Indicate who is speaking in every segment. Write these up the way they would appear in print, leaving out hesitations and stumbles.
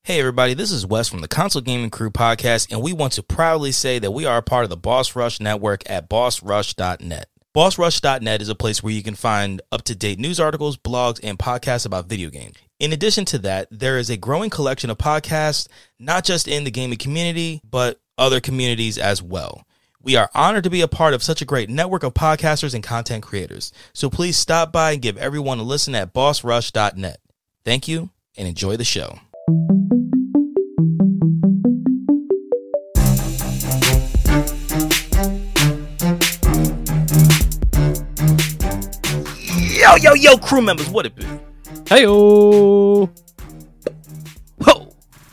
Speaker 1: Hey everybody, this is Wes from the Console Gaming Crew podcast, and we want to proudly say that we are a part of the Boss Rush Network at bossrush.net. BossRush.net is a place where you can find up-to-date news articles, blogs, and podcasts about video games. In addition to that, there is a growing collection of podcasts, not just in the gaming community, but other communities as well. We are honored to be a part of such a great network of podcasters and content creators. So please stop by and give everyone a listen at bossrush.net. Thank you, and enjoy the show. Yo, crew members, what it be?
Speaker 2: Hey-o! Ho!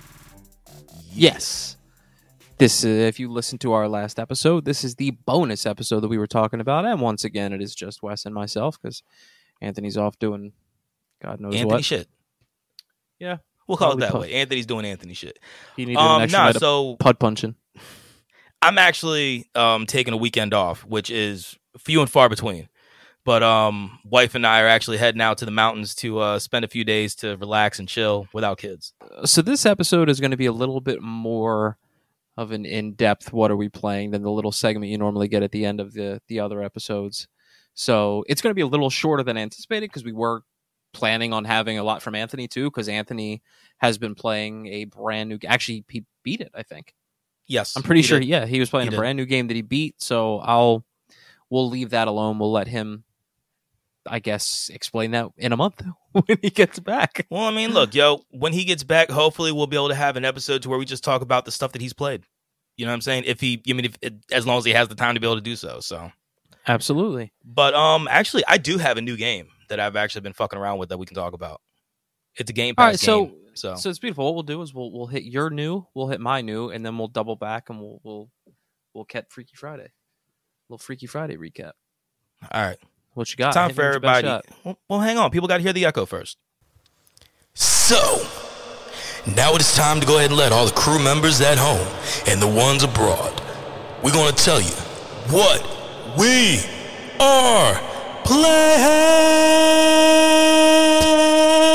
Speaker 2: Yes. This, if you listened to our last episode, this is the bonus episode that we were talking about. And once again, it is just Wes and myself because Anthony's off doing God knows
Speaker 1: Anthony
Speaker 2: what.
Speaker 1: shit.
Speaker 2: Yeah.
Speaker 1: We'll call it that way. Anthony's doing Anthony shit.
Speaker 2: He needed an extra night of pud punching.
Speaker 1: I'm actually taking a weekend off, which is few and far between. But wife and I are actually heading out to the mountains to spend a few days to relax and chill without kids.
Speaker 2: So this episode is going to be a little bit more of an in-depth what are we playing than the little segment you normally get at the end of the other episodes. So it's going to be a little shorter than anticipated because we were planning on having a lot from Anthony too, because Anthony has been playing a brand new... Actually, he beat it, I think.
Speaker 1: Yes.
Speaker 2: I'm pretty sure, he was playing a brand new game that he beat, so we'll leave that alone. We'll let him, I guess, explain that in a month when he gets back.
Speaker 1: Well, I mean, look, when he gets back, hopefully we'll be able to have an episode to where we just talk about the stuff that he's played. You know what I'm saying? As long as he has the time to be able to do so. So
Speaker 2: absolutely.
Speaker 1: But actually, I do have a new game that I've actually been fucking around with that we can talk about. It's a Game Pass game. So
Speaker 2: it's beautiful. What we'll do is we'll hit your new, we'll hit my new, and then we'll double back and we'll get Freaky Friday. A little Freaky Friday recap.
Speaker 1: All right.
Speaker 2: What you got?
Speaker 1: Time for everybody. Well, hang on. People got to hear the echo first. So, now it is time to go ahead and let all the crew members at home and the ones abroad, we're going to tell you what we are playing.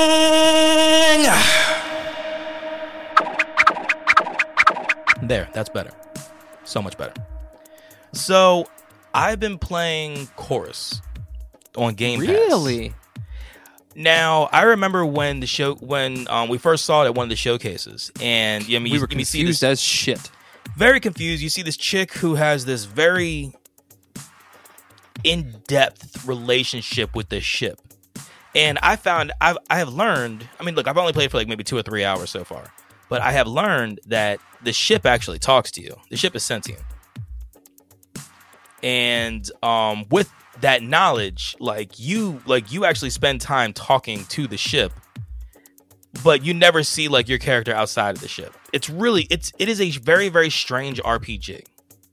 Speaker 1: There, that's better. So much better. So, I've been playing Chorus on Game Pass.
Speaker 2: Really?
Speaker 1: Now, I remember when we first saw it at one of the showcases, and
Speaker 2: we were confused as shit.
Speaker 1: Very confused. You see this chick who has this very in-depth relationship with this ship, and I have learned. I mean, look, I've only played for like maybe 2 or 3 hours so far, but I have learned that the ship actually talks to you. The ship is sentient, and with that knowledge, you actually spend time talking to the ship, but you never see like your character outside of the ship. It is a very, very strange RPG.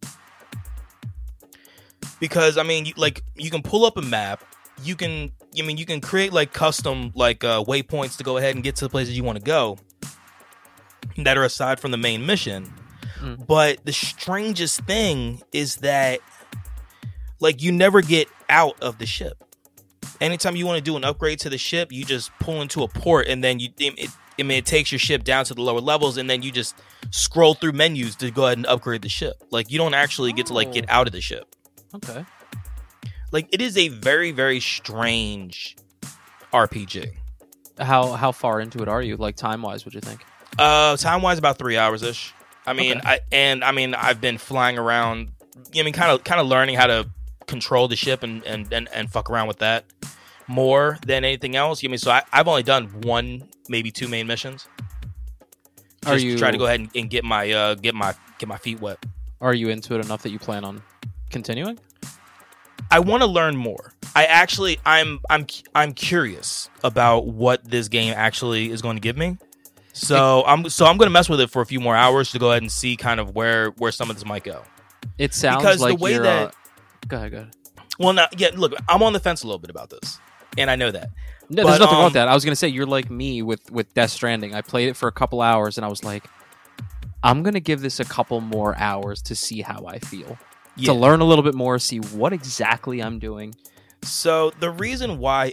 Speaker 1: Because I mean, you can pull up a map, you can create like custom waypoints to go ahead and get to the places you want to go that are aside from the main mission. But the strangest thing is that you never get out of the ship. Anytime you want to do an upgrade to the ship, you just pull into a port, and then it takes your ship down to the lower levels, and then you just scroll through menus to go ahead and upgrade the ship. You don't actually get to get out of the ship.
Speaker 2: Okay.
Speaker 1: It is a very, very strange RPG.
Speaker 2: How far into it are you? Time wise, what'd you think?
Speaker 1: Time wise, about 3 hours ish. I mean,
Speaker 2: okay.
Speaker 1: I've been flying around. Kind of learning how to control the ship and fuck around with that more than anything else. So I've only done 1, maybe 2 main missions. Just to try to go ahead and get my feet wet.
Speaker 2: Are you into it enough that you plan on continuing?
Speaker 1: I want to learn more. I'm curious about what this game actually is going to give me. So I'm going to mess with it for a few more hours to go ahead and see kind of where some of this might go.
Speaker 2: It sounds
Speaker 1: because
Speaker 2: like
Speaker 1: the way that.
Speaker 2: Go ahead.
Speaker 1: Well, look, I'm on the fence a little bit about this, and I know that.
Speaker 2: No, there's nothing wrong with that. I was going to say, you're like me with Death Stranding. I played it for a couple hours, and I was like, I'm going to give this a couple more hours to see how I feel. Yeah. To learn a little bit more, see what exactly I'm doing.
Speaker 1: So the reason why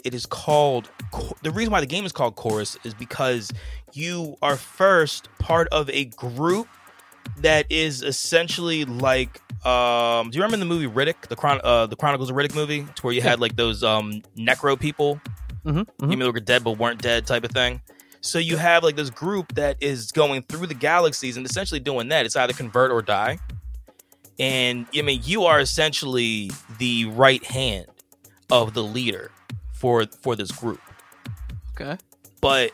Speaker 1: the game is called Chorus is because you are first part of a group that is essentially like, do you remember the movie Riddick, the Chronicles of Riddick movie? It's where you had like those necro people, you mean they were dead but weren't dead type of thing. So you have like this group that is going through the galaxies and essentially doing that. It's either convert or die. And I mean, you are essentially the right hand of the leader for this group.
Speaker 2: Okay.
Speaker 1: But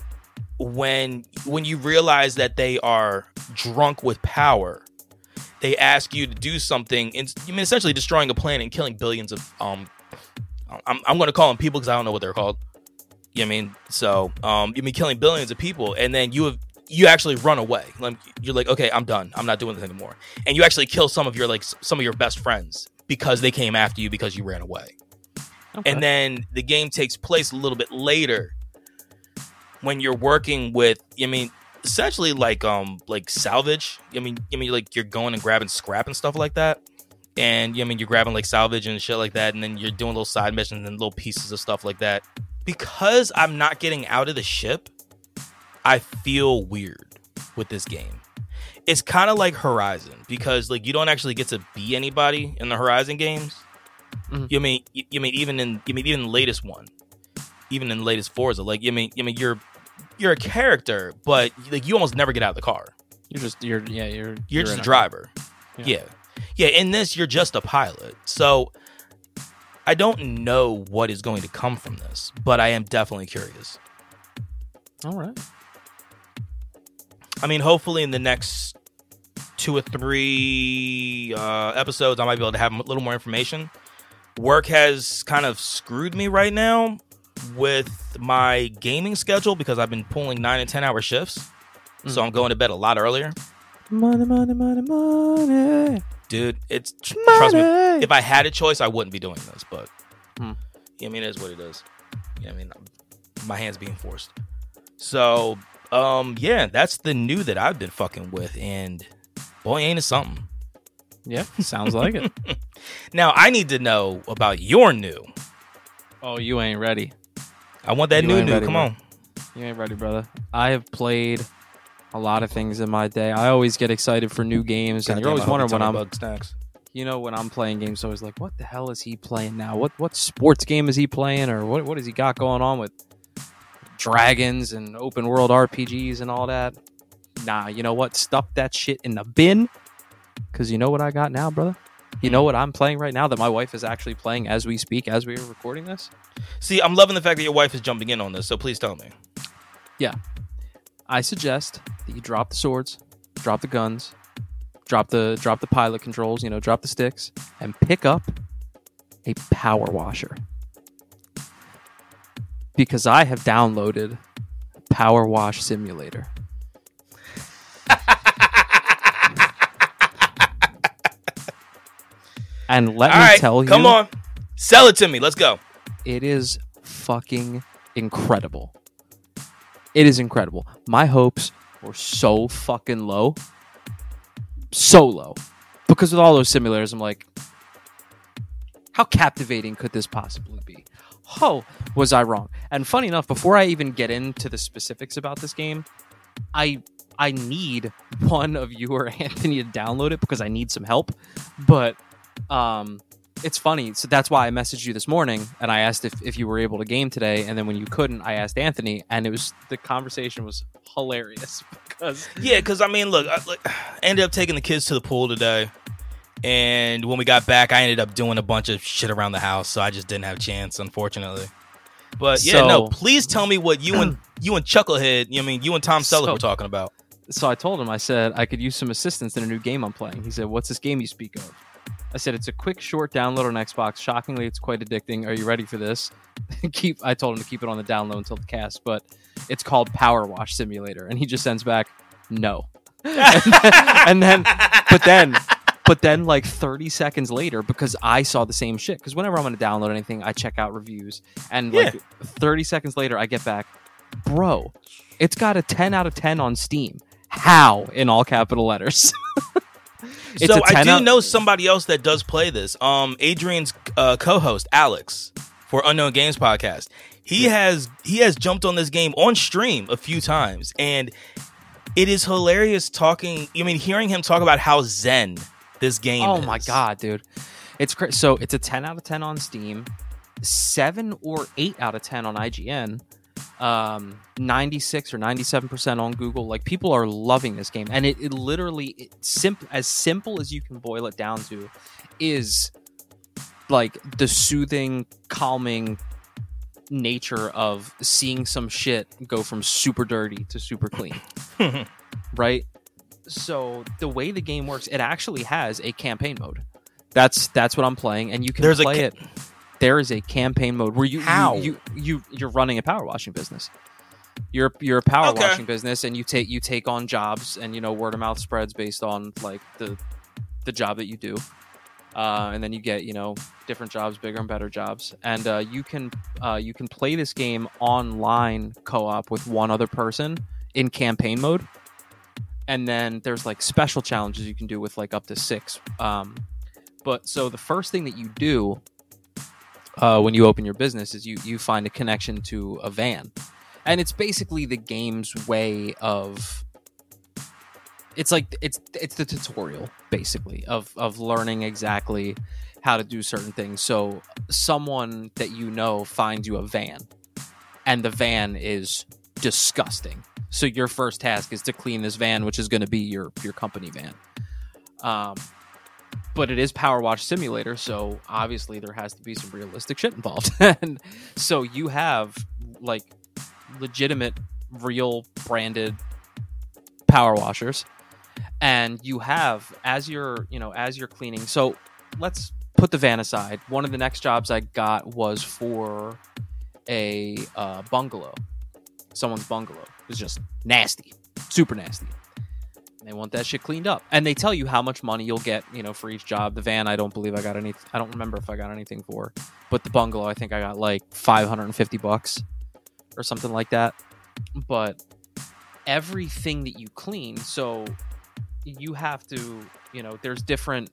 Speaker 1: when you realize that they are drunk with power, they ask you to do something. Essentially destroying a planet and killing billions of I'm going to call them people because I don't know what they're called. You know what I mean? So you mean killing billions of people, and then you actually run away. Like, you're like, okay, I'm done. I'm not doing this anymore. And you actually kill some of your best friends because they came after you because you ran away. Okay. And then the game takes place a little bit later when you're working with, essentially like salvage. Like you're going and grabbing scrap and stuff like that. And you're grabbing like salvage and shit like that. And then you're doing little side missions and little pieces of stuff like that. Because I'm not getting out of the ship, I feel weird with this game. It's kind of like Horizon because like you don't actually get to be anybody in the Horizon games. Mm-hmm. Even in the latest one, even in the latest Forza, like you're a character, but like you almost never get out of the car. You're just a driver. Yeah. In this, you're just a pilot. So I don't know what is going to come from this, but I am definitely curious.
Speaker 2: All right.
Speaker 1: I mean, hopefully in the next 2 or 3 episodes, I might be able to have a little more information. Work has kind of screwed me right now with my gaming schedule because I've been pulling 9 and 10 hour shifts. So I'm going to bed a lot earlier.
Speaker 2: Money.
Speaker 1: Dude, trust me, if I had a choice, I wouldn't be doing this, but it is what it is. My hand's being forced. So, that's the new that I've been fucking with, and boy, ain't it something.
Speaker 2: Yeah, sounds like it.
Speaker 1: Now, I need to know about your new.
Speaker 2: Oh, you ain't ready.
Speaker 1: I want that new. Come on.
Speaker 2: You ain't ready, brother. I have played a lot of things in my day. I always get excited for new games, and you're always wondering when I'm playing games. Always like, what the hell is he playing now? What sports game is he playing, or what has he got going on with dragons and open world RPGs and all that? Nah, you know what? Stuff that shit in the bin, because you know what I got now, brother. You know what I'm playing right now that my wife is actually playing as we speak, as we are recording this.
Speaker 1: See, I'm loving the fact that your wife is jumping in on this. So please tell me.
Speaker 2: Yeah. I suggest that you drop the swords, drop the guns, drop the pilot controls, drop the sticks, and pick up a power washer. Because I have downloaded Power Wash Simulator. And let me tell you,
Speaker 1: come on, sell it to me. Let's go.
Speaker 2: It is fucking incredible. It is incredible. My hopes were so fucking low. So low. Because with all those simulators, I'm like, how captivating could this possibly be? Oh, was I wrong? And funny enough, before I even get into the specifics about this game, I need one of you or Anthony to download it because I need some help. But it's funny. So that's why I messaged you this morning and I asked if you were able to game today. And then when you couldn't, I asked Anthony, and the conversation was hilarious
Speaker 1: because I mean, look, I ended up taking the kids to the pool today. And when we got back, I ended up doing a bunch of shit around the house. So I just didn't have a chance, unfortunately. But please tell me what you and Chucklehead, you and Tom Selleck were talking about.
Speaker 2: So I told him, I said, I could use some assistance in a new game I'm playing. He said, what's this game you speak of? I said, it's a quick, short download on Xbox. Shockingly, it's quite addicting. Are you ready for this? I told him to keep it on the download until the cast, but it's called Power Wash Simulator. And he just sends back, no. But then like 30 seconds later, because I saw the same shit, because whenever I'm going to download anything, I check out reviews. And like 30 seconds later, I get back, bro, it's got a 10 out of 10 on Steam. How? In all capital letters. It's
Speaker 1: So
Speaker 2: a 10
Speaker 1: I do
Speaker 2: out-
Speaker 1: know somebody else that does play this. Adrian's co-host Alex for Unknown Games podcast. He has jumped on this game on stream a few times, and it is hilarious hearing him talk about how zen this game is.
Speaker 2: Oh my god, dude. It's so it's a 10 out of 10 on Steam, 7 or 8 out of 10 on IGN, 96 or 97% on Google. Like, people are loving this game, and it literally as simple as you can boil it down to is like the soothing, calming nature of seeing some shit go from super dirty to super clean. Right? So the way the game works, it actually has a campaign mode. That's what I'm playing, and you can play it. There is a campaign mode where you're running a power washing business. You're a power washing business, and you take on jobs, and word of mouth spreads based on like the job that you do, and then you get different jobs, bigger and better jobs, and you can play this game online co-op with one other person in campaign mode, and then there's like special challenges you can do with like up to 6. But so the first thing that you do when you open your business is you find a connection to a van, and it's basically the game's way of. It's like it's the tutorial basically of learning exactly how to do certain things. So someone that finds you a van, and the van is disgusting. So your first task is to clean this van, which is going to be your company van. But it is Power Wash Simulator, so obviously there has to be some realistic shit involved. And so you have like legitimate, real branded power washers, and you have as you're cleaning. So let's put the van aside. One of the next jobs I got was for a bungalow. Someone's bungalow. It was just nasty, super nasty. They want that shit cleaned up, and they tell you how much money you'll get, for each job. The van, I don't remember if I got anything for, but the bungalow, I think I got like $550 or something like that. But everything that you clean, so you have to, there's different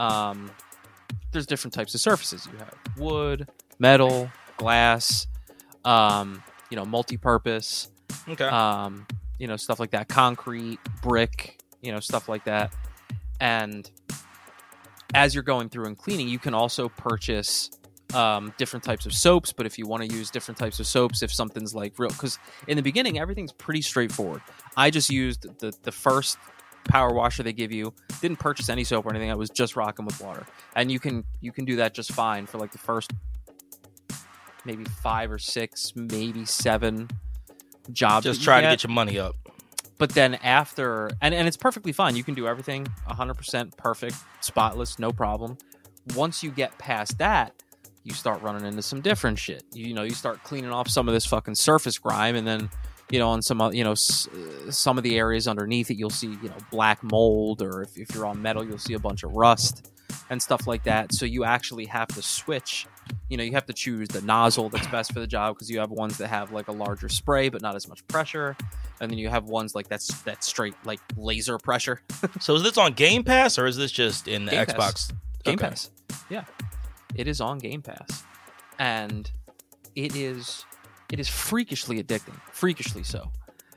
Speaker 2: types of surfaces. You have wood, metal, glass, multi-purpose, stuff like that, concrete, brick, stuff like that. And as you're going through and cleaning, you can also purchase different types of soaps. But if you want to use different types of soaps, if something's like real, because in the beginning everything's pretty straightforward. I just used the first power washer they give you. Didn't purchase any soap or anything. I was just rocking with water, and you can do that just fine for like the first maybe 5 or 6, maybe 7 jobs.
Speaker 1: Just try to get your money up.
Speaker 2: But then after, and it's perfectly fine. You can do everything 100% perfect, spotless, no problem. Once you get past that, you start running into some different shit. You start cleaning off some of this fucking surface grime, and then on some some of the areas underneath it, you'll see black mold, or if you're on metal, you'll see a bunch of rust and stuff like that. So you actually have to switch. You have to choose the nozzle that's best for the job, because you have ones that have like a larger spray but not as much pressure, and then you have ones like that's straight like laser pressure.
Speaker 1: So is this on Game Pass, or is this just in the
Speaker 2: Game
Speaker 1: Xbox?
Speaker 2: Pass. Game Pass. Yeah, it is on Game Pass, and it is freakishly addicting, freakishly so.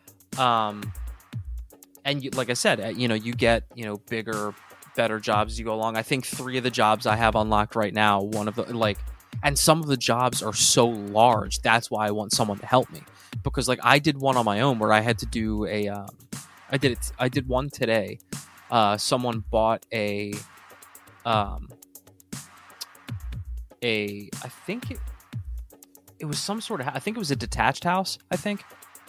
Speaker 2: And like I said, you get bigger, better jobs as you go along. I think 3 of the jobs I have unlocked right now, one of the and some of the jobs are so large. That's why I want someone to help me, because like I did one on my own where I had to do I did one today. Someone bought I think it was some sort of, I think it was a detached house, I think.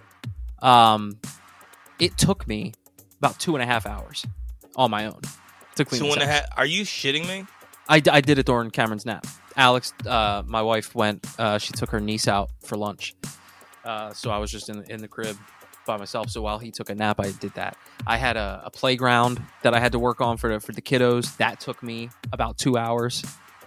Speaker 2: It took me about 2.5 hours on my own to clean this house.
Speaker 1: Are you shitting me?
Speaker 2: I did it during Cameron's nap. Alex, my wife, went, she took her niece out for lunch. So I was just in the crib by myself. So while he took a nap, I did that. I had a playground that I had to work on for the kiddos. That took me about 2 hours.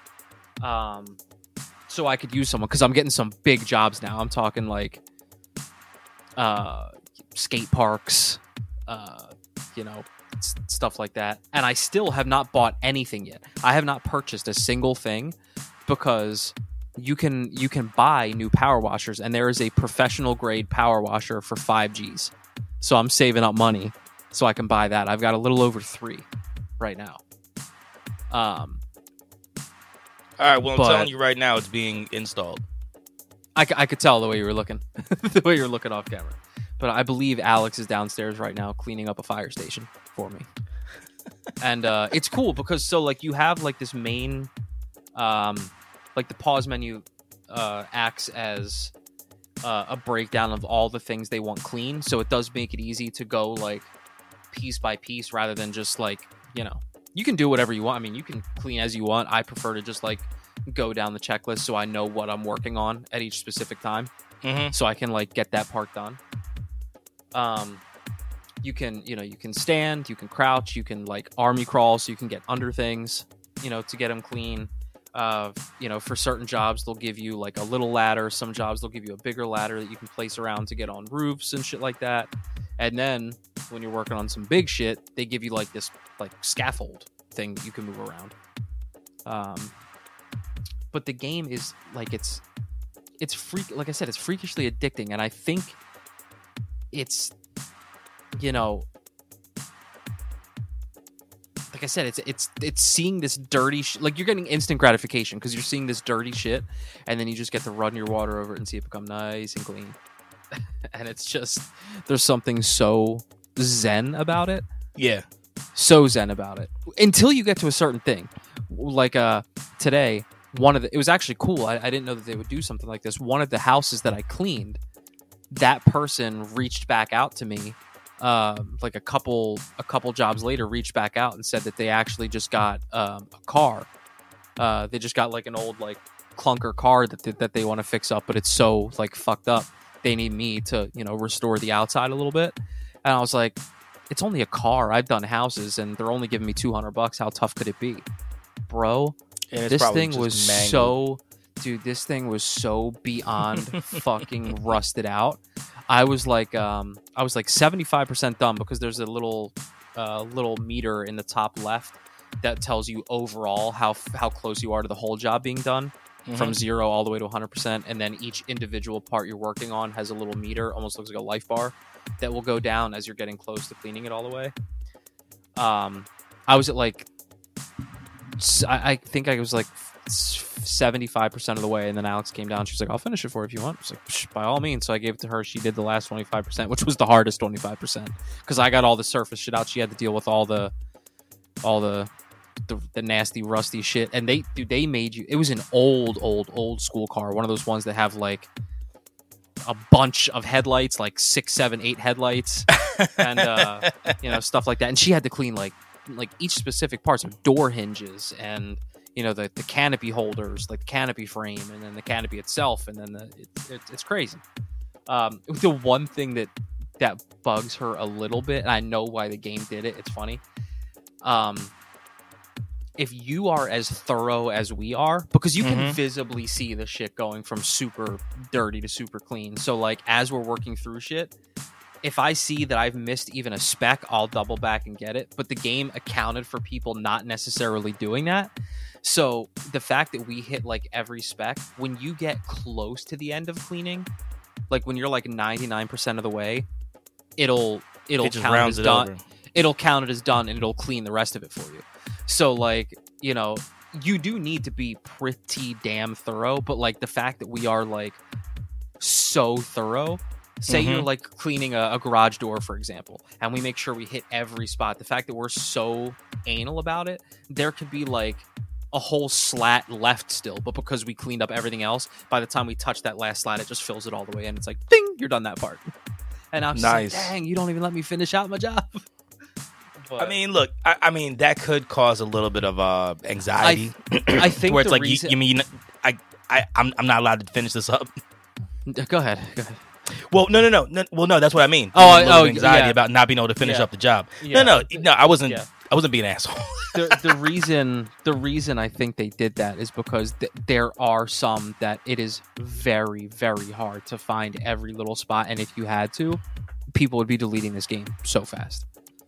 Speaker 2: So I could use someone, because I'm getting some big jobs now. I'm talking like skate parks, stuff like that. And I still have not bought anything yet. I have not purchased a single thing because you can buy new power washers, and there is a professional grade power washer for 5Gs. So I'm saving up money so I can buy that. I've got a little over 3 right now.
Speaker 1: All right, well, I'm telling you right now, it's being installed.
Speaker 2: I could tell the way you were looking, the way you were looking off camera. But I believe Alex is downstairs right now cleaning up a fire station for me. And it's cool because you have like this main, like the pause menu acts as a breakdown of all the things they want clean. So it does make it easy to go like piece by piece rather than just like, you can do whatever you want. I mean, you can clean as you want. I prefer to just like go down the checklist so I know what I'm working on at each specific time. So I can like get that part done. You can stand, you can crouch, you can like army crawl so you can get under things, to get them clean. For certain jobs, they'll give you like a little ladder. Some jobs, they'll give you a bigger ladder that you can place around to get on roofs and shit like that. And then when you're working on some big shit, they give you like this like scaffold thing that you can move around. But the game is like, it's like I said, it's freakishly addicting. And I think it's, like I said, it's seeing this dirty like you're getting instant gratification because you're seeing this dirty shit, and then you just get to run your water over it and see it become nice and clean. And it's just, there's something so zen about it.
Speaker 1: Yeah,
Speaker 2: so zen about it until you get to a certain thing. Like today, it was actually cool. I didn't know that they would do something like this. One of the houses that I cleaned, that person reached back out to me. Like a couple jobs later, reached back out and said that they actually just got a car. They just got like an old like clunker car that they want to fix up, but it's so like fucked up. They need me to restore the outside a little bit. And I was like, it's only a car. I've done houses, and they're only giving me $200. How tough could it be, bro? This thing was so, dude. This thing was so beyond fucking rusted out. I was like 75% done because there's a little meter in the top left that tells you overall how close you are to the whole job being done, from 0 all the way to 100%. And then each individual part you're working on has a little meter, almost looks like a life bar, that will go down as you're getting close to cleaning it all the way. I was at like, I think I was like 75% of the way, and then Alex came down. She was like, I'll finish it for you if you want. I was like, by all means. So I gave it to her. She did the last 25%, which was the hardest 25%, because I got all the surface shit out. She had to deal with all the nasty rusty shit. And they made you, it was an old school car, one of those ones that have like a bunch of headlights, like 6, 7, 8 headlights, and stuff like that. And she had to clean like each specific parts of door hinges, and the canopy holders, like the canopy frame, and then the canopy itself, and then it's crazy. The one thing that bugs her a little bit, and I know why the game did it, it's funny. If you are as thorough as we are, because you can visibly see the shit going from super dirty to super clean. So like as we're working through shit, if I see that I've missed even a speck, I'll double back and get it. But the game accounted for people not necessarily doing that. So the fact that we hit like every speck, when you get close to the end of cleaning, like when you're like 99% of the way, it'll count as done. Over. It'll count it as done, and it'll clean the rest of it for you. So like, you do need to be pretty damn thorough, but like the fact that we are like so thorough, say you're like cleaning a garage door, for example, and we make sure we hit every spot. The fact that we're so anal about it, there could be like a whole slat left still, but because we cleaned up everything else, by the time we touch that last slat, it just fills it all the way in. It's like, ding, you're done that part. And I'm just like, dang, you don't even let me finish out my job. But
Speaker 1: I mean, look, I mean, that could cause a little bit of anxiety.
Speaker 2: I think
Speaker 1: where it's like,
Speaker 2: reason...
Speaker 1: you mean I'm not allowed to finish this up?
Speaker 2: Go ahead.
Speaker 1: Well, no. Well, no, that's what I mean. Anxiety about not being able to finish up the job. Yeah. No, I wasn't. Yeah. I wasn't being an asshole. the reason I think they did that is because there are some that it is very, very hard to find every little spot, and if you had to, people would be deleting this game so fast.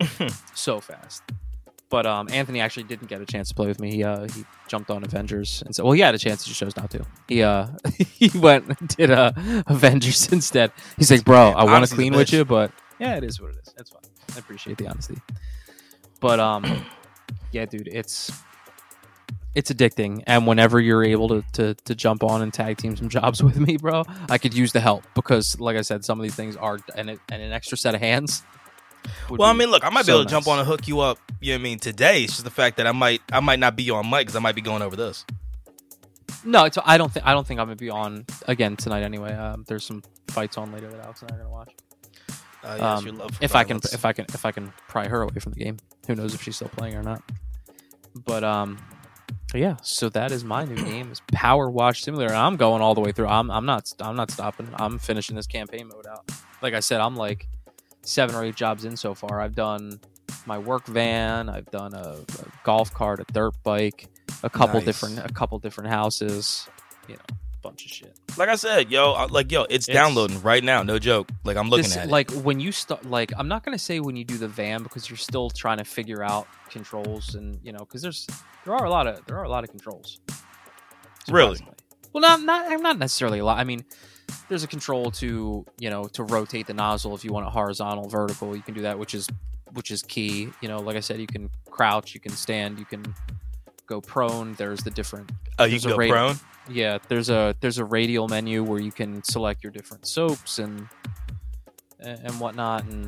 Speaker 2: So fast. But Anthony actually didn't get a chance to play with me. He jumped on Avengers and said, well, he had a chance. He just chose not to. He went and did Avengers instead. He's like, bro, I want to clean with you, but yeah, it is what it is. That's fine. I appreciate the honesty. But yeah, dude, it's addicting. And whenever you're able to jump on and tag team some jobs with me, bro, I could use the help because, like I said, some of these things are and an extra set of hands.
Speaker 1: Well, I mean, look, I might be able to jump on and hook you up. You know what I mean? Today, it's just the fact that I might not be on mic because I might be going over this.
Speaker 2: No, I don't think I'm gonna be on again tonight anyway. There's some fights on later that Alex and I are gonna watch.
Speaker 1: Yes, your love for
Speaker 2: if
Speaker 1: violence.
Speaker 2: I can pry her away from the game. Who knows if she's still playing or not? But yeah. So that is my new game is Power Wash Simulator. And I'm going all the way through. I'm not stopping. I'm finishing this campaign mode out. Like I said, I'm like 7 or 8 jobs in so far. I've done my work van. I've done a golf cart, a dirt bike, a couple different houses. You know, bunch of shit.
Speaker 1: Like I said, it's downloading right now. No joke. Like I'm looking at it.
Speaker 2: Like when you start, like I'm not gonna say when you do the van because you're still trying to figure out controls and because there are a lot of controls.
Speaker 1: Really?
Speaker 2: Well, not necessarily a lot. I mean, there's a control to rotate the nozzle if you want it horizontal, vertical. You can do that, which is key. Like I said, you can crouch, you can stand, you can go prone. There's the different.
Speaker 1: You can go prone.
Speaker 2: Yeah, there's a radial menu where you can select your different soaps and whatnot and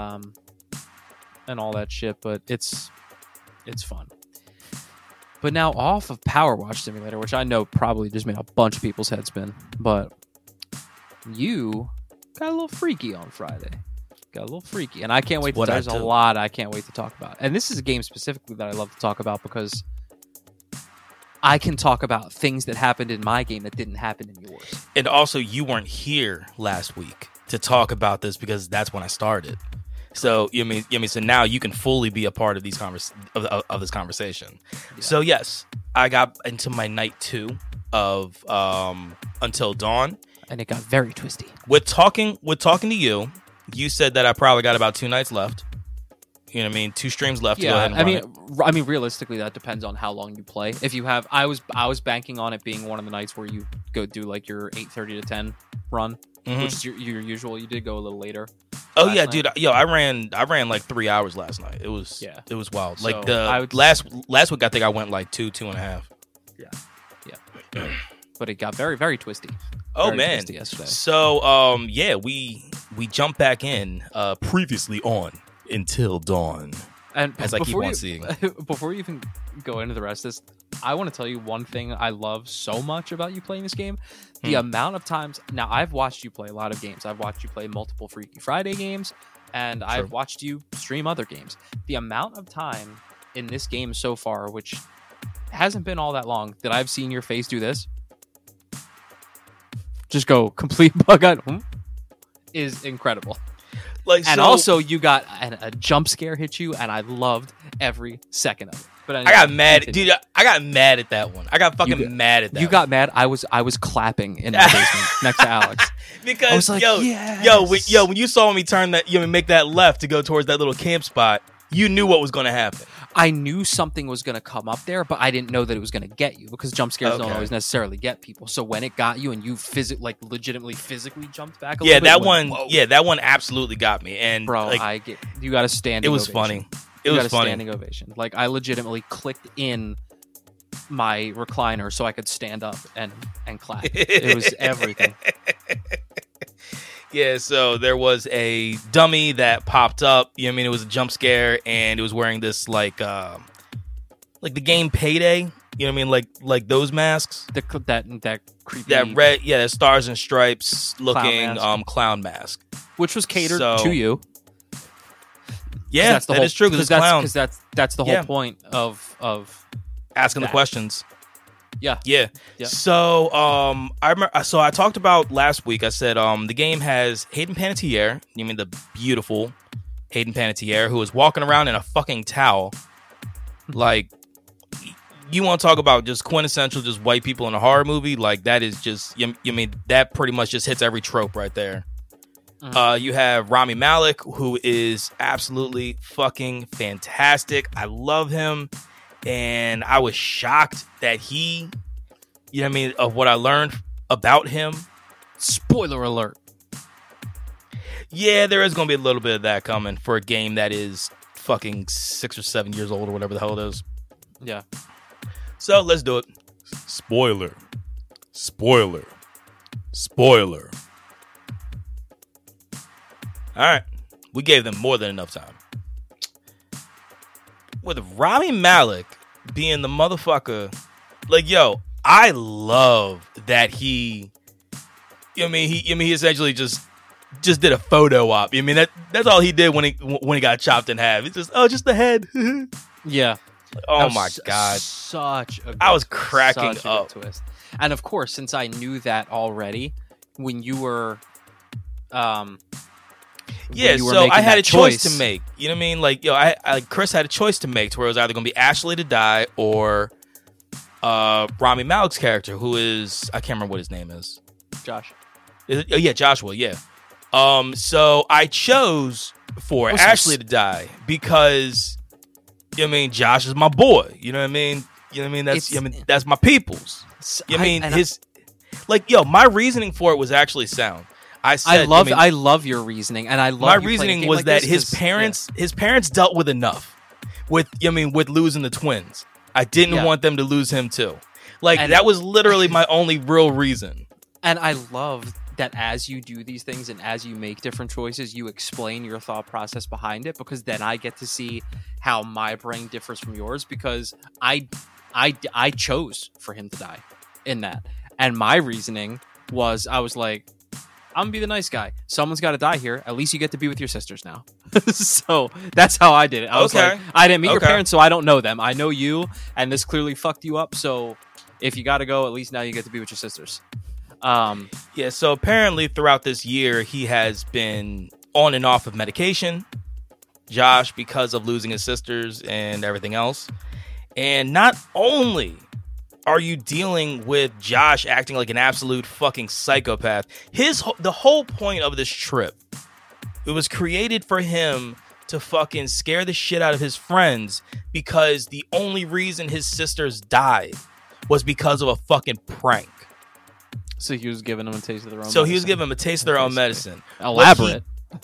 Speaker 2: all that shit. But it's fun. But now off of Power Wash Simulator, which I know probably just made a bunch of people's heads spin, but you got a little freaky on Friday. And I can't wait. There's a lot I can't wait to talk about. And this is a game specifically that I love to talk about because I can talk about things that happened in my game that didn't happen in yours.
Speaker 1: And also, you weren't here last week to talk about this because that's when I started. So so now you can fully be a part of these of this conversation. Yeah. So yes, I got into my night 2 of Until Dawn,
Speaker 2: and it got very twisty.
Speaker 1: With talking to you, you said that I probably got about 2 nights left. You know what I mean? 2 streams left.
Speaker 2: Yeah,
Speaker 1: to go ahead and
Speaker 2: I mean, realistically, that depends on how long you play. If you have, I was banking on it being one of the nights where you go do like your 8:30 to 10 run, which is your usual. You did go a little later.
Speaker 1: Oh yeah, night. Dude. I ran like 3 hours last night. It was wild. So like last week, I think I went like 2.5.
Speaker 2: Yeah. But it got very, very twisty.
Speaker 1: Oh man. Twisty yesterday. So we jumped back in previously on Until Dawn.
Speaker 2: And
Speaker 1: as I keep on seeing.
Speaker 2: Before you even go into the rest of this, I want to tell you one thing I love so much about you playing this game. The amount of times... Now, I've watched you play a lot of games. I've watched you play multiple Freaky Friday games, and I've watched you stream other games. The amount of time in this game so far, which hasn't been all that long, that I've seen your face do this, just go complete bug out, is incredible. Also, you got a jump scare hit you, and I loved every second of it. But anyway,
Speaker 1: I got mad, dude. I got mad at that one. I got fucking mad at that.
Speaker 2: You got mad. I was clapping in my basement next to Alex
Speaker 1: because I was like, when you saw me turn that, make that left to go towards that little camp spot, you knew what was going to happen.
Speaker 2: I knew something was going to come up there, but I didn't know that it was going to get you because jump scares don't always necessarily get people. So when it got you and you legitimately physically jumped back a little bit. That one absolutely got me. And bro, you got a standing ovation.
Speaker 1: Funny. It was funny.
Speaker 2: Standing ovation. Like I legitimately clicked in my recliner so I could stand up and clap. It was everything.
Speaker 1: Yeah, so there was a dummy that popped up. You know what I mean? It was a jump scare, and it was wearing this like the game Payday. You know what I mean? Like those masks.
Speaker 2: That creepy.
Speaker 1: That red, that stars and stripes looking clown mask,
Speaker 2: which was catered to you.
Speaker 1: Yeah, that is true. Because
Speaker 2: that's the whole point of
Speaker 1: asking the questions.
Speaker 2: Yeah.
Speaker 1: So, I remember. So I talked about last week. I said, the game has Hayden Panettiere. You mean the beautiful Hayden Panettiere, who is walking around in a fucking towel. Like, you want to talk about just quintessential, just white people in a horror movie? Like, that is just. You mean that pretty much just hits every trope right there. You have Rami Malek, who is absolutely fucking fantastic. I love him, and I was shocked that he, you know what I mean, of what I learned about him.
Speaker 2: Spoiler alert.
Speaker 1: Yeah, there is going to be a little bit of that coming for a game that is fucking 6 or 7 years old or whatever the hell it is.
Speaker 2: Yeah.
Speaker 1: So let's do it. Spoiler. Spoiler. Spoiler. All right. We gave them more than enough time. With Rami Malek being the motherfucker, like, yo, I love that he, you know what I mean, he essentially just did a photo op. You know what I mean, that's all he did when he got chopped in half. It's just, just the head.
Speaker 2: Yeah.
Speaker 1: Oh my god. I was cracking up.
Speaker 2: Twist. And of course, since I knew that already, when you were
Speaker 1: so I had a choice to make. You know what I mean? Like, yo, I Chris had a choice to make to where it was either going to be Ashley to die or Rami Malek's character, who is, I can't remember what his name is.
Speaker 2: Josh.
Speaker 1: Yeah, Joshua, yeah. So I chose for Ashley to die because, you know what I mean, Josh is my boy. You know what I mean? You know what I mean? That's my people's. You know what I mean? My reasoning for it was actually sound. I
Speaker 2: love your reasoning, and I love
Speaker 1: my reasoning was that his parents dealt with enough with losing the twins. I didn't want them to lose him too. That was literally my only real reason.
Speaker 2: And I love that as you do these things and as you make different choices, you explain your thought process behind it, because then I get to see how my brain differs from yours, because I chose for him to die in that. And my reasoning was, I was like, I'm gonna be the nice guy. Someone's got to die here. At least you get to be with your sisters now. So that's how I did it. I was like, I didn't meet your parents, so I don't know them. I know you, and this clearly fucked you up. So if you got to go, at least now you get to be with your sisters.
Speaker 1: So apparently throughout this year, he has been on and off of medication, Josh, because of losing his sisters and everything else. And not only are you dealing with Josh acting like an absolute fucking psychopath, the whole point of this trip, it was created for him to fucking scare the shit out of his friends, because the only reason his sisters died was because of a fucking prank.
Speaker 2: So he was giving them a taste of their own medicine.
Speaker 1: So he was giving them a taste of their own medicine.
Speaker 2: Elaborate.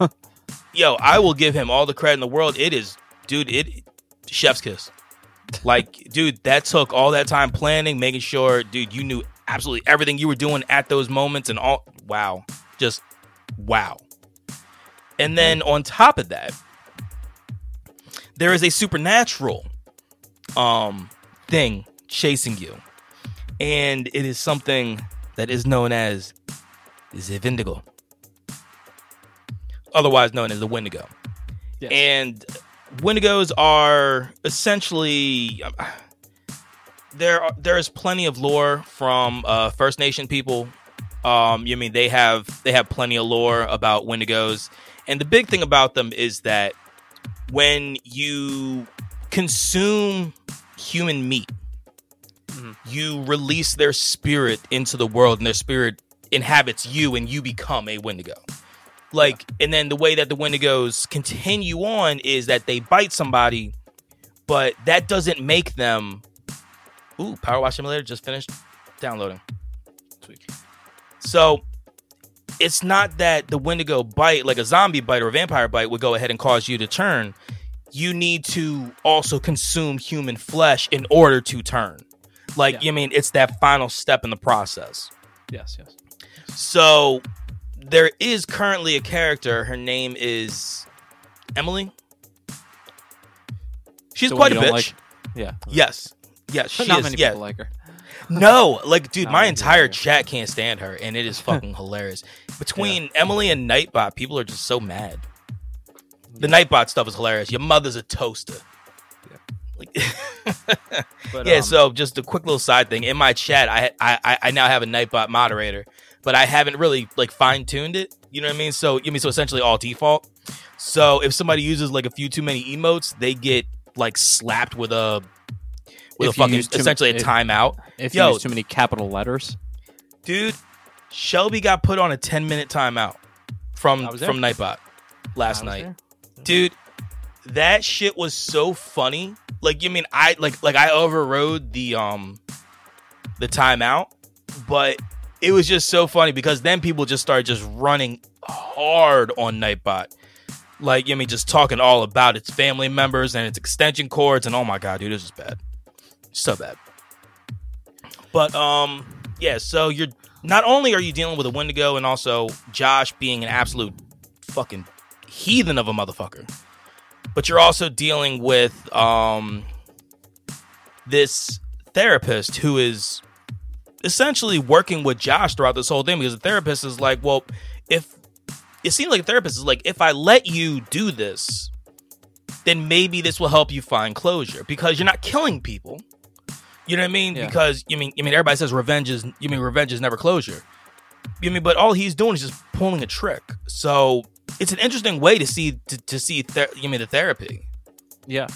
Speaker 1: I will give him all the credit in the world. It is, dude, chef's kiss. Dude, that took all that time planning, making sure, dude, you knew absolutely everything you were doing at those moments and all. Wow. Just wow. And then on top of that, there is a supernatural thing chasing you. And it is something that is known as the Vindigo, otherwise known as the Wendigo. Yes. And Wendigos are essentially, there is plenty of lore from First Nation people. They have plenty of lore about Wendigos, and the big thing about them is that when you consume human meat, you release their spirit into the world, and their spirit inhabits you, and you become a Wendigo. And then the way that the Wendigos continue on is that they bite somebody, but that doesn't make them. Ooh, Power Wash Simulator just finished downloading. Sweet. So it's not that the Wendigo bite, like a zombie bite or a vampire bite, would go ahead and cause you to turn. You need to also consume human flesh in order to turn. It's that final step in the process.
Speaker 2: Yes.
Speaker 1: So there is currently a character. Her name is Emily. She's quite a bitch. Yes. She
Speaker 2: not
Speaker 1: is.
Speaker 2: Many people like her.
Speaker 1: No, dude, my entire chat can't stand her, and it is fucking hilarious. Between Emily and Nightbot, people are just so mad. The Nightbot stuff is hilarious. Your mother's a toaster. So just a quick little side thing. In my chat, I now have a Nightbot moderator, but I haven't really fine-tuned it. You know what I mean? So essentially all default. So if somebody uses a few too many emotes, they get slapped with a fucking essentially a timeout.
Speaker 2: If you use too many capital letters.
Speaker 1: Dude, Shelby got put on a 10-minute timeout from
Speaker 2: I was there.
Speaker 1: Nightbot last
Speaker 2: I was
Speaker 1: night.
Speaker 2: there.
Speaker 1: Dude, that shit was so funny. Like, you mean I I overrode the timeout, but it was just so funny because then people just started just running hard on Nightbot. Like, you mean just talking all about its family members and its extension cords, and oh my god, dude, this is bad. So bad. But yeah, so you're not only are you dealing with a Wendigo and also Josh being an absolute fucking heathen of a motherfucker, but you're also dealing with this therapist who is essentially working with Josh throughout this whole thing, because the therapist is like, well, if it seems like the therapist is like, if I let you do this, then maybe this will help you find closure because you're not killing people. You know what I mean?
Speaker 2: Yeah.
Speaker 1: Because you mean everybody says revenge is never closure. You mean, but all he's doing is just pulling a trick. So it's an interesting way to see the therapy.
Speaker 2: Yeah.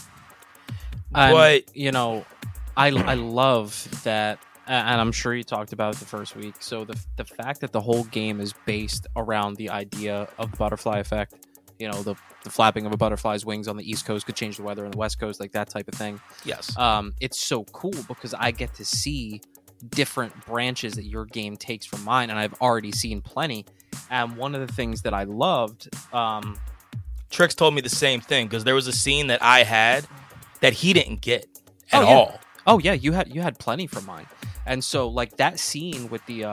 Speaker 2: And,
Speaker 1: But
Speaker 2: you know, I love that, and I'm sure you talked about it the first week. So the fact that the whole game is based around the idea of the butterfly effect, you know, the flapping of a butterfly's wings on the East Coast could change the weather on the West Coast, like that type of thing.
Speaker 1: yes,
Speaker 2: It's so cool because I get to see different branches that your game takes from mine, and I've already seen plenty. And one of the things that I loved,
Speaker 1: Trix told me the same thing because there was a scene that I had that he didn't get at
Speaker 2: Oh, yeah.
Speaker 1: all.
Speaker 2: oh yeah, you had plenty from mine, and so like that scene with the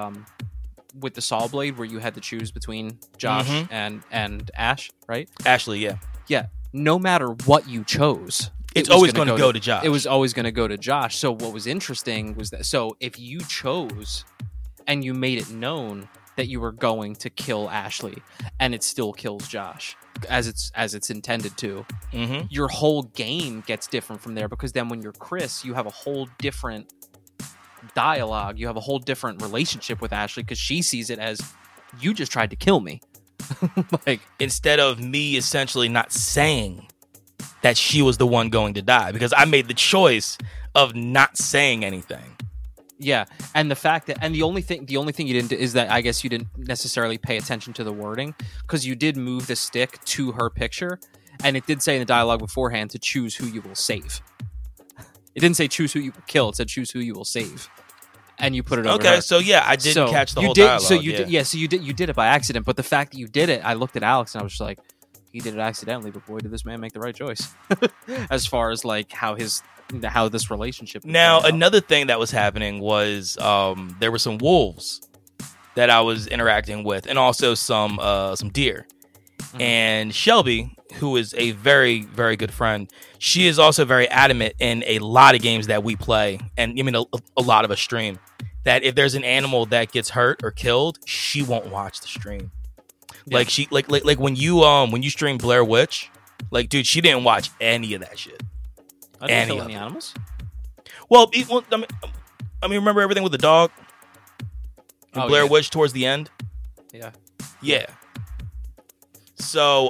Speaker 2: saw blade where you had to choose between Josh
Speaker 1: Mhm.
Speaker 2: and Ash, right?
Speaker 1: Ashley, yeah,
Speaker 2: Yeah. No matter what you chose,
Speaker 1: it's
Speaker 2: it was
Speaker 1: always
Speaker 2: gonna
Speaker 1: going to go to Josh.
Speaker 2: It was always going to go to Josh. So what was interesting was that, so if you chose and you made it known that you were going to kill Ashley, and it still kills Josh as it's intended to,
Speaker 1: Mhm.
Speaker 2: your whole game gets different from there, because then when you're Chris, you have a whole different dialogue. You have a whole different relationship with Ashley because she sees it as, you just tried to kill me. Like,
Speaker 1: Instead of me essentially not saying that she was the one going to die, because I made the choice of not saying anything.
Speaker 2: yeah, and the fact that, and the only thing you didn't do is that I guess you didn't necessarily pay attention to the wording, because you did move the stick to her picture, and it did say in the dialogue beforehand to choose who you will save. It didn't say choose who you will kill. It said choose who you will save, and you put it over
Speaker 1: Okay,
Speaker 2: her.
Speaker 1: so yeah, I didn't catch the
Speaker 2: you
Speaker 1: whole
Speaker 2: did,
Speaker 1: dialogue.
Speaker 2: So you did it by accident. But the fact that you did it, I looked at Alex and I was just like, he did it accidentally, but boy, did this man make the right choice. As far as like how this relationship.
Speaker 1: Now, another thing that was happening was there were some wolves that I was interacting with, and also some deer.
Speaker 2: Mhm.
Speaker 1: And Shelby, who is a very, very good friend, she is also very adamant in a lot of games that we play, and I mean a lot of us stream, that if there's an animal that gets hurt or killed, she won't watch the stream.
Speaker 2: Yeah.
Speaker 1: Like she like when you stream Blair Witch, like dude, she didn't watch any of that shit.
Speaker 2: I didn't
Speaker 1: any
Speaker 2: kill
Speaker 1: of
Speaker 2: any
Speaker 1: it.
Speaker 2: animals.
Speaker 1: Well, I mean, remember everything with the dog? And
Speaker 2: Oh,
Speaker 1: Blair
Speaker 2: yeah.
Speaker 1: Witch towards the end?
Speaker 2: Yeah.
Speaker 1: Yeah. So,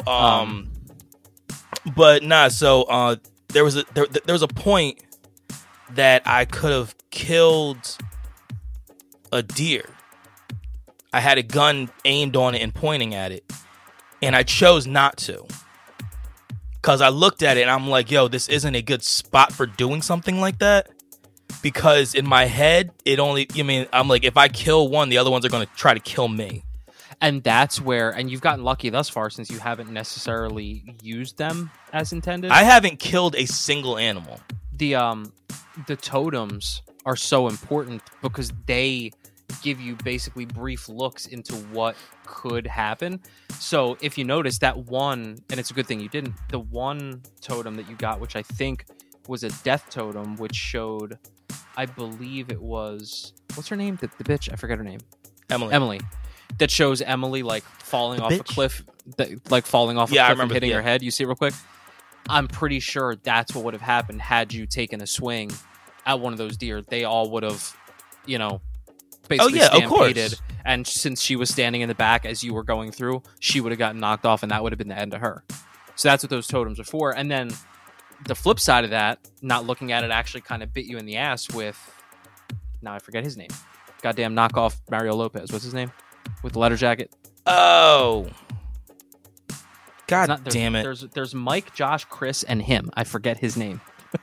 Speaker 1: but nah. So, there was a point that I could have killed a deer. I had a gun aimed on it and pointing at it, and I chose not to. Because I looked at it and I'm like, yo, this isn't a good spot for doing something like that. Because in my head, I'm like, if I kill one, the other ones are going to try to kill me.
Speaker 2: And that's where, and you've gotten lucky thus far since you haven't necessarily used them as intended.
Speaker 1: I haven't killed a single animal.
Speaker 2: The totems are so important because they give you basically brief looks into what could happen. So if you notice that one, and it's a good thing you didn't, the one totem that you got, which I think was a death totem, which showed, I believe it was, what's her name? The bitch, I forget her name.
Speaker 1: Emily.
Speaker 2: That shows Emily like falling off a
Speaker 1: bitch?
Speaker 2: cliff, like falling off a
Speaker 1: Yeah, I
Speaker 2: cliff and
Speaker 1: remember,
Speaker 2: hitting
Speaker 1: yeah.
Speaker 2: her head. You see it real quick? I'm pretty sure that's what would have happened had you taken a swing at one of those deer. They all would have, basically
Speaker 1: yeah, of
Speaker 2: stampeded.
Speaker 1: course.
Speaker 2: And since she was standing in the back as you were going through, she would have gotten knocked off, and that would have been the end of her. So that's what those totems are for. And then the flip side of that, not looking at it, actually kind of bit you in the ass with, now I forget his name. Goddamn knockoff Mario Lopez. What's his name? With the leather jacket.
Speaker 1: Oh. God
Speaker 2: Not,
Speaker 1: damn it.
Speaker 2: There's Mike, Josh, Chris, and him. I forget his name.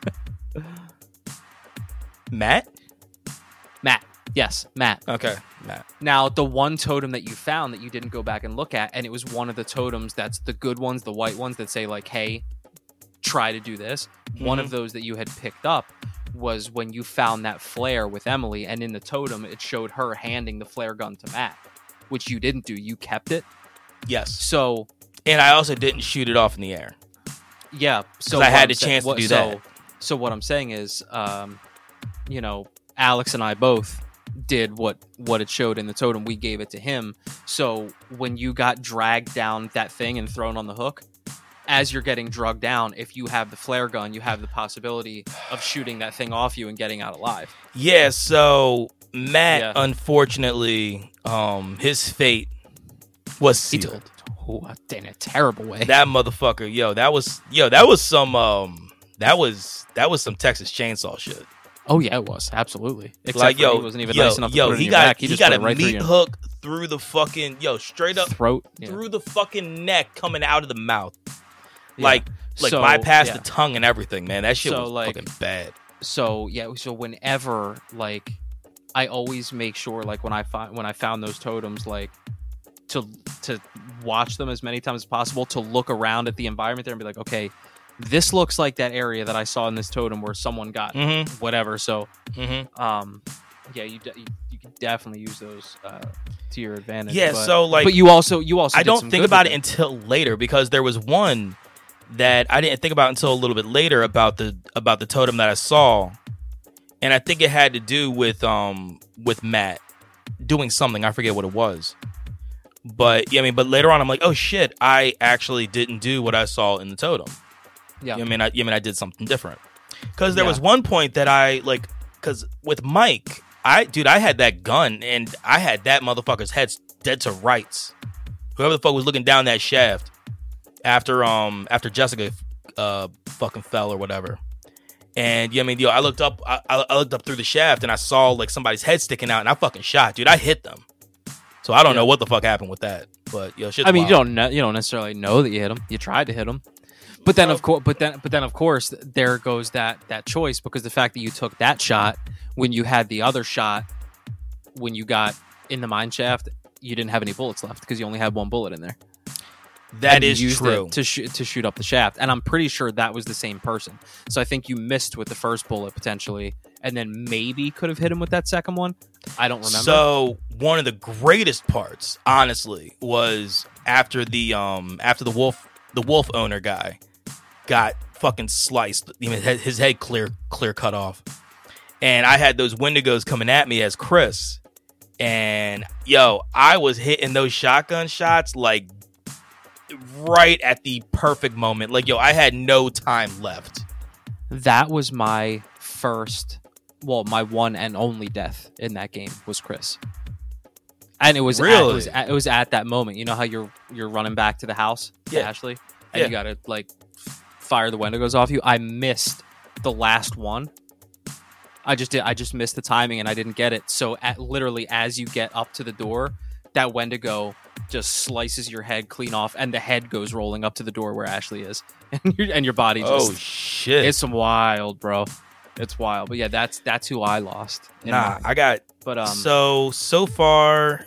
Speaker 1: Matt?
Speaker 2: Matt. Yes, Matt.
Speaker 1: Okay, Matt.
Speaker 2: Now, the one totem that you found that you didn't go back and look at, and it was one of the totems that's the good ones, the white ones that say, like, hey, try to do this. One of those that you had picked up was when you found that flare with Emily, and in the totem, it showed her handing the flare gun to Matt, which you didn't do. You kept it.
Speaker 1: Yes.
Speaker 2: So...
Speaker 1: And I also didn't shoot it off in the air.
Speaker 2: Yeah. So
Speaker 1: I had the chance to do that.
Speaker 2: So what I'm saying is, Alex and I both did what it showed in the totem. We gave it to him. So when you got dragged down that thing and thrown on the hook, as you're getting drugged down, if you have the flare gun, you have the possibility of shooting that thing off you and getting out alive.
Speaker 1: Yeah, so Matt, unfortunately, his fate was sealed.
Speaker 2: In a terrible way.
Speaker 1: That motherfucker, that was some Texas Chainsaw shit.
Speaker 2: Oh yeah, it was absolutely. Except
Speaker 1: like
Speaker 2: he wasn't even nice enough to put it in your back.
Speaker 1: He got a meat hook through the fucking straight up
Speaker 2: throat,
Speaker 1: through the fucking neck, coming out of the mouth,
Speaker 2: yeah.
Speaker 1: bypass the tongue and everything. Man, that shit was fucking bad.
Speaker 2: So whenever I always make sure when I found those totems to watch them as many times as possible, to look around at the environment there and be like, okay, this looks like that area that I saw in this totem where someone got whatever. So, you can definitely use those to your advantage.
Speaker 1: Yeah.
Speaker 2: But you also.
Speaker 1: I don't think about it until later, because there was one that I didn't think about until a little bit later about the totem that I saw, and I think it had to do with Matt doing something. I forget what it was. But but later on, I'm like, oh shit, I actually didn't do what I saw in the totem. Yeah, I did something different. Because there was one point that because with Mike, I had that gun and I had that motherfucker's head dead to rights. Whoever the fuck was looking down that shaft after Jessica fucking fell or whatever. And I looked up, I looked up through the shaft and I saw somebody's head sticking out, and I fucking shot, dude. I hit them. So I don't know what the fuck happened with that, but shit's wild.
Speaker 2: You don't necessarily know that you hit him. You tried to hit him, but then of course, there goes that choice, because the fact that you took that shot when you had the other shot when you got in the mine shaft, you didn't have any bullets left because you only had one bullet in there.
Speaker 1: That is true.
Speaker 2: To shoot up the shaft, and I'm pretty sure that was the same person. So I think you missed with the first bullet potentially, and then maybe could have hit him with that second one. I don't remember.
Speaker 1: So one of the greatest parts, honestly, was after the wolf owner guy got fucking sliced. His head clear cut off, and I had those Wendigos coming at me as Chris, and I was hitting those shotgun shots right at the perfect moment. I had no time left.
Speaker 2: That was my my one and only death in that game was Chris. And it was
Speaker 1: really?
Speaker 2: It was at that moment. You know how you're running back to the house to Ashley, and you gotta fire the Wendigos off you. I missed the last one. I just missed the timing and I didn't get it. So literally as you get up to the door, that Wendigo just slices your head clean off, and the head goes rolling up to the door where Ashley is, and your body just...
Speaker 1: Oh, shit.
Speaker 2: It's wild, bro. It's wild. But yeah, that's who I lost.
Speaker 1: I got...
Speaker 2: But
Speaker 1: So far,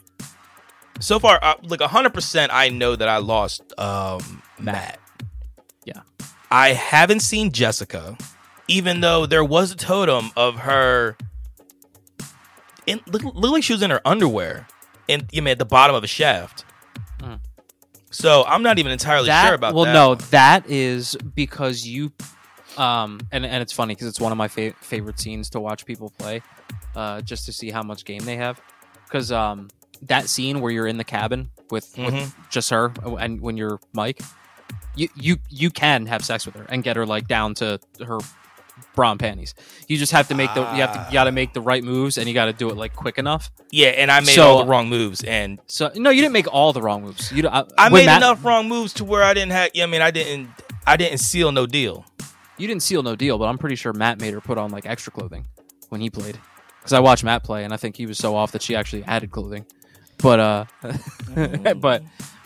Speaker 1: 100% I know that I lost Matt.
Speaker 2: Yeah.
Speaker 1: I haven't seen Jessica, even though there was a totem of her... Looked like she was in her underwear. At the bottom of a shaft. So I'm not even entirely sure about that.
Speaker 2: Well, no, that is because you, and it's funny because it's one of my favorite scenes to watch people play, just to see how much game they have. Because that scene where you're in the cabin with just her, and when you're Mike, you can have sex with her and get her down to her bra and panties. You just have to make you gotta make the right moves, and you gotta do it quick enough.
Speaker 1: Yeah, and I made all the wrong moves, and
Speaker 2: so no, you didn't make all the wrong moves.
Speaker 1: I made enough wrong moves to where I didn't have. I didn't seal no deal.
Speaker 2: You didn't seal no deal, but I'm pretty sure Matt made her put on extra clothing when he played. Because I watched Matt play, and I think he was so off that she actually added clothing. But but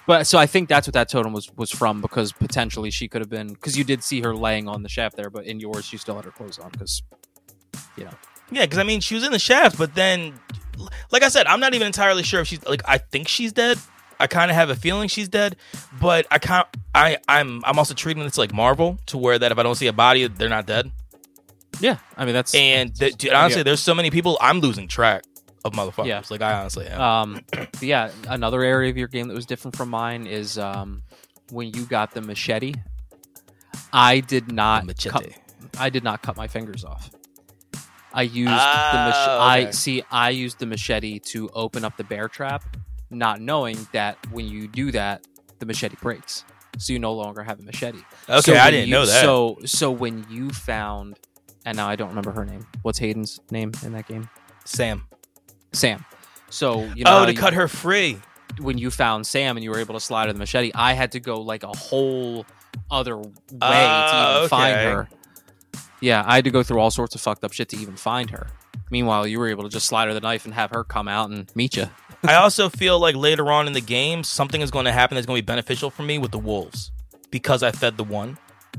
Speaker 2: But so I think that's what that totem was from, because potentially she could have been, because you did see her laying on the shaft there, but in yours she still had her clothes on because, you know.
Speaker 1: Yeah, because I mean she was in the shaft, but then, like I said, I'm not even entirely sure if she's like. I think she's dead. I kind of have a feeling she's dead, but I'm also treating this like Marvel, to where that if I don't see a body, they're not dead.
Speaker 2: Yeah, I mean that's
Speaker 1: dude, honestly, there's so many people I'm losing track of motherfuckers.
Speaker 2: Yeah.
Speaker 1: Like I honestly am.
Speaker 2: But yeah, another area of your game that was different from mine is when you got the machete. I did not cut my fingers off. I used I used the machete to open up the bear trap, not knowing that when you do that, the machete breaks, so you no longer have a machete.
Speaker 1: Okay,
Speaker 2: so
Speaker 1: I didn't know that.
Speaker 2: So when you found, and now I don't remember her name. What's Hayden's name in that game?
Speaker 1: Sam.
Speaker 2: So you know,
Speaker 1: to cut her free.
Speaker 2: When you found Sam and you were able to slide her the machete, I had to go like a whole other way to even find her. Yeah, I had to go through all sorts of fucked up shit to even find her. Meanwhile, you were able to just slide her the knife and have her come out and meet you.
Speaker 1: I also feel like later on in the game, something is going to happen that's going to be beneficial for me with the wolves, because I fed the one.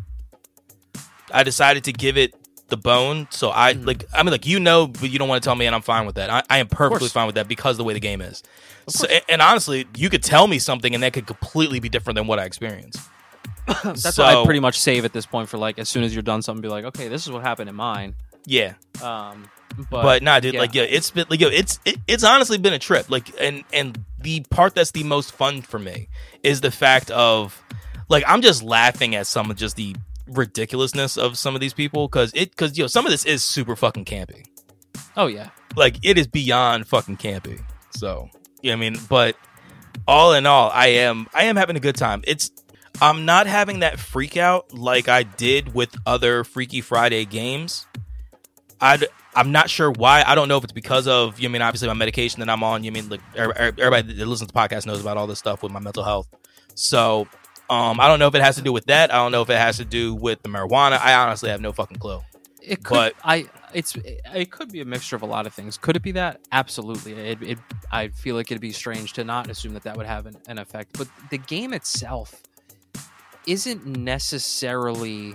Speaker 1: I decided to give it the bone, so but you don't want to tell me, and I'm fine with that. I am perfectly fine with that because of the way the game is. So, and honestly, you could tell me something, and that could completely be different than what I experienced.
Speaker 2: That's what I pretty much save at this point for like as soon as you're done something, be like, okay, this is what happened in mine.
Speaker 1: Yeah.
Speaker 2: But
Speaker 1: nah, dude, it's been it's honestly been a trip. Like, and the part that's the most fun for me is the fact of like I'm just laughing at some of just the ridiculousness of some of these people because some of this is super fucking campy.
Speaker 2: Oh yeah,
Speaker 1: like it is beyond fucking campy. So yeah, I mean, but all in all, I am having a good time. I'm not having that freak out like I did with other Freaky Friday games. I'm not sure why. I don't know if it's because of, obviously my medication that I'm on. Like everybody that listens to the podcast knows about all this stuff with my mental health. So I don't know if it has to do with that. I don't know if it has to do with the marijuana. I honestly have no fucking clue.
Speaker 2: It could. It could be a mixture of a lot of things. Could it be that? Absolutely. I feel like it'd be strange to not assume that would have an effect. But the game itself isn't necessarily,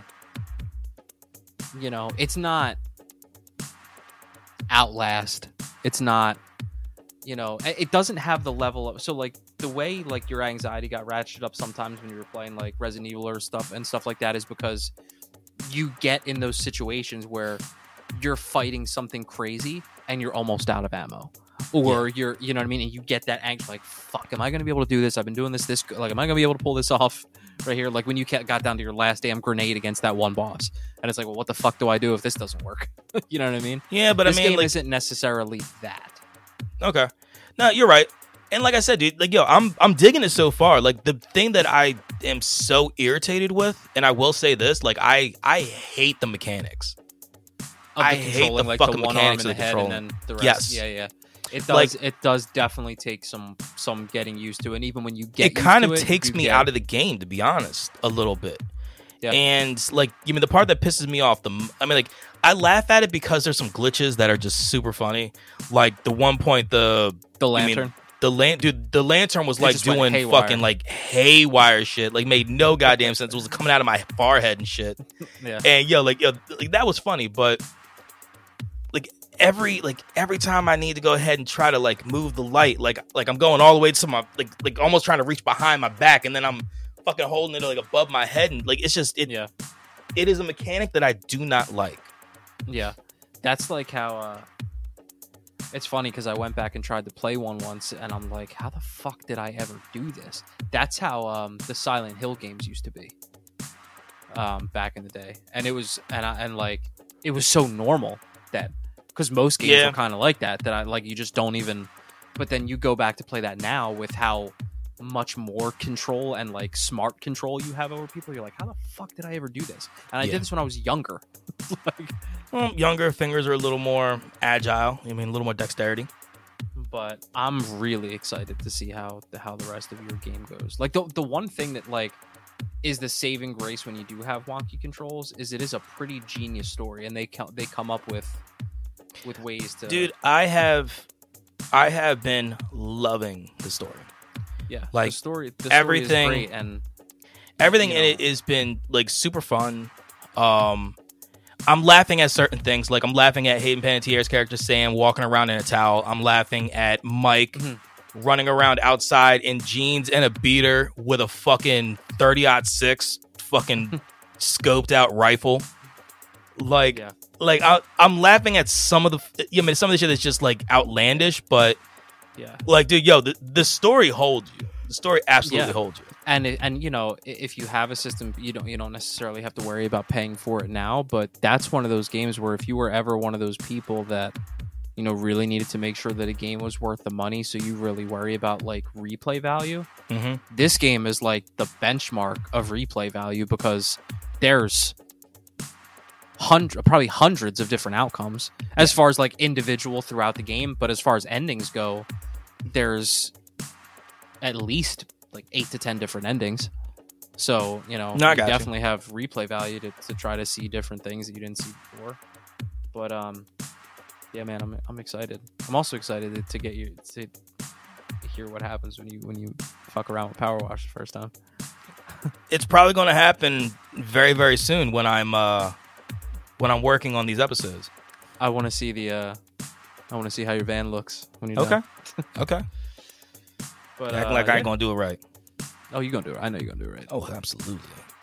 Speaker 2: it's not Outlast. It's not, it doesn't have the level of, so like the way like your anxiety got ratcheted up sometimes when you were playing like Resident Evil or stuff like that is because you get in those situations where you're fighting something crazy and you're almost out of ammo. Or you're, you know what I mean? And you get that angst, like, fuck, am I going to be able to do this? I've been doing this, like, am I going to be able to pull this off right here? Like, when you got down to your last damn grenade against that one boss. And it's like, well, what the fuck do I do if this doesn't work? You know what I mean?
Speaker 1: Yeah, but
Speaker 2: this game isn't necessarily that.
Speaker 1: Okay. No, you're right. And like I said, dude, like, I'm digging it so far. Like, the thing that I am so irritated with, and I will say this, like, I hate the mechanics. I hate the like fucking the one mechanics arm in the head and then the rest.
Speaker 2: Yes. Yeah. It does definitely take some getting used to, and even when you get
Speaker 1: it kind of takes me out of the game, to be honest, a little bit. Yeah. And like, the part that pisses me off, I laugh at it because there's some glitches that are just super funny. Like the one point, the
Speaker 2: lantern.
Speaker 1: The lantern was like doing fucking like haywire shit. Like made no goddamn sense. It was coming out of my forehead and shit. Yeah. And like that was funny, but every time I need to go ahead and try to like move the light, like I'm going all the way to my like almost trying to reach behind my back, and then I'm fucking holding it like above my head, and like it's just it is a mechanic that I do not like.
Speaker 2: Yeah, that's like how it's funny because I went back and tried to play one once, and I'm like, how the fuck did I ever do this? That's how the Silent Hill games used to be back in the day, and it was it was so normal that. Because most games are kind of like that I like, you just don't even. But then you go back to play that now with how much more control and like smart control you have over people. You're like, how the fuck did I ever do this? And I did this when I was younger.
Speaker 1: Younger, fingers are a little more agile. A little more dexterity.
Speaker 2: But I'm really excited to see how the rest of your game goes. Like the one thing that like is the saving grace when you do have wonky controls is it is a pretty genius story, and they come up with ways to.
Speaker 1: Dude, I have been loving the story.
Speaker 2: Yeah,
Speaker 1: Like,
Speaker 2: the story
Speaker 1: everything-
Speaker 2: is great, and
Speaker 1: Everything
Speaker 2: you
Speaker 1: in
Speaker 2: know.
Speaker 1: it has been like super fun. I'm laughing at certain things. Like, I'm laughing at Hayden Panettiere's character Sam walking around in a towel. I'm laughing at Mike
Speaker 2: Mhm.
Speaker 1: running around outside in jeans and a beater with a fucking 30-06 fucking scoped out rifle. Like,
Speaker 2: Yeah.
Speaker 1: like I'm laughing at some of the some of the shit that's just like outlandish, but
Speaker 2: yeah.
Speaker 1: like, dude, yo, the story holds you. The story absolutely
Speaker 2: Yeah.
Speaker 1: holds you.
Speaker 2: And you know, if you have a system, you don't necessarily have to worry about paying for it now. But that's one of those games where if you were ever one of those people that, you know, really needed to make sure that a game was worth the money, so you really worry about like replay value.
Speaker 1: Mm-hmm.
Speaker 2: This game is like the benchmark of replay value because there's probably hundreds of different outcomes as far as like individual throughout the game. But as far as endings go, there's at least like 8 to 10 different endings. So, you know,
Speaker 1: No, I
Speaker 2: you
Speaker 1: got you.
Speaker 2: definitely have replay value to try to see different things that you didn't see before. But yeah, man, I'm excited. I'm also excited to get you to hear what happens when you fuck around with Power Wash the first time.
Speaker 1: It's probably going to happen very, very soon when I'm working on these episodes.
Speaker 2: I want to see how your van looks when you're
Speaker 1: Okay.
Speaker 2: done.
Speaker 1: Okay.
Speaker 2: But
Speaker 1: Acting like I ain't gonna do it right.
Speaker 2: Oh, you're gonna do it. I know you're gonna do it right.
Speaker 1: Oh, absolutely.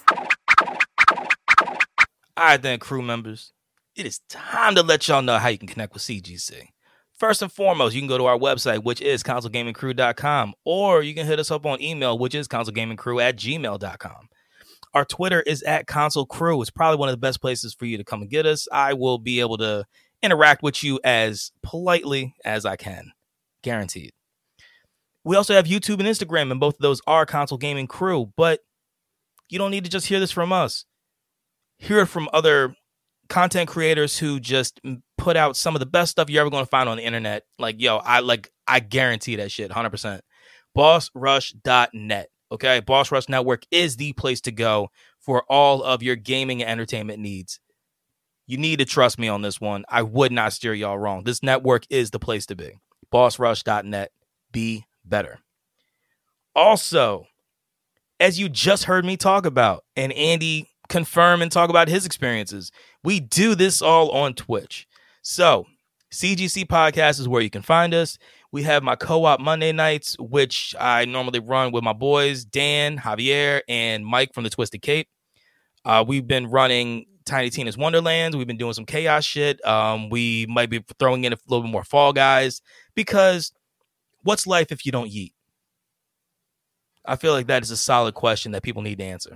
Speaker 1: All right, then, crew members. It is time to let y'all know how you can connect with CGC. First and foremost, you can go to our website, which is consolegamingcrew.com, or you can hit us up on email, which is consolegamingcrew@gmail.com. Our Twitter is @consolecrew. It's probably one of the best places for you to come and get us. I will be able to interact with you as politely as I can. Guaranteed. We also have YouTube and Instagram, and both of those are Console Gaming Crew. But you don't need to just hear this from us. Hear it from other content creators who just put out some of the best stuff you're ever going to find on the internet. Like, yo, I guarantee that shit, 100%. BossRush.net. Okay, Boss Rush Network is the place to go for all of your gaming and entertainment needs. You need to trust me on this one. I would not steer y'all wrong. This network is the place to be. BossRush.net. Be better. Also, as you just heard me talk about, and Andy confirm and talk about his experiences, we do this all on Twitch. So, CGC Podcast is where you can find us. We have my co-op Monday nights, which I normally run with my boys, Dan, Javier, and Mike from the Twisted Cape. We've been running Tiny Tina's Wonderlands. We've been doing some chaos shit. We might be throwing in a little bit more Fall Guys, because what's life if you don't yeet? I feel like that is a solid question that people need to answer.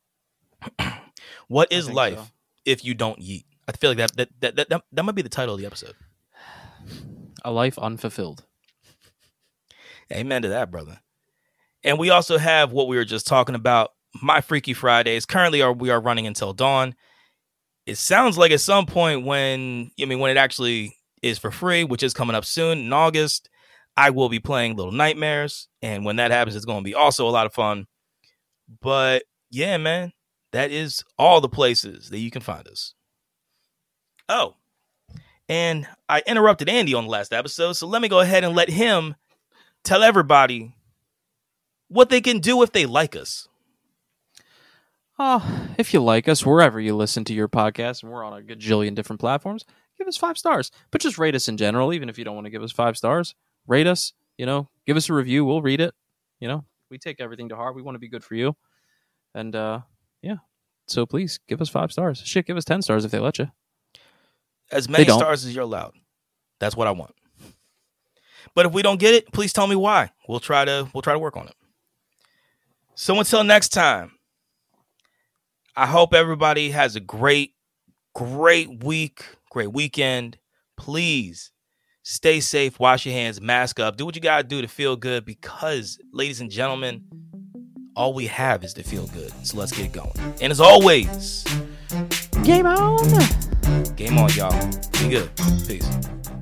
Speaker 1: What is life
Speaker 2: so.
Speaker 1: if you don't yeet? I feel like that might be the title of the episode.
Speaker 2: A life unfulfilled.
Speaker 1: Amen to that, brother. And we also have what we were just talking about, My Freaky Fridays. Currently, we are running until dawn. It sounds like at some point when it actually is for free, which is coming up soon in August, I will be playing Little Nightmares. And when that happens, it's going to be also a lot of fun. But yeah, man, that is all the places that you can find us. Oh, and I interrupted Andy on the last episode, so let me go ahead and let him tell everybody what they can do if they like us.
Speaker 2: Oh, if you like us, wherever you listen to your podcast, and we're on a gajillion different platforms, give us 5 stars. But just rate us in general, even if you don't want to give us 5 stars. Rate us, give us a review. We'll read it. We take everything to heart. We want to be good for you. And, yeah. So please, give us 5 stars. Shit, give us 10 stars if they let you.
Speaker 1: As many stars as you're allowed. That's what I want. But if we don't get it, please tell me why. We'll try to work on it. So until next time, I hope everybody has a great week, great weekend. Please stay safe, wash your hands, mask up, do what you gotta do to feel good, because, ladies and gentlemen, all we have is to feel good. So let's get going. And as always,
Speaker 2: Game on!
Speaker 1: game on, y'all. Be good. Peace.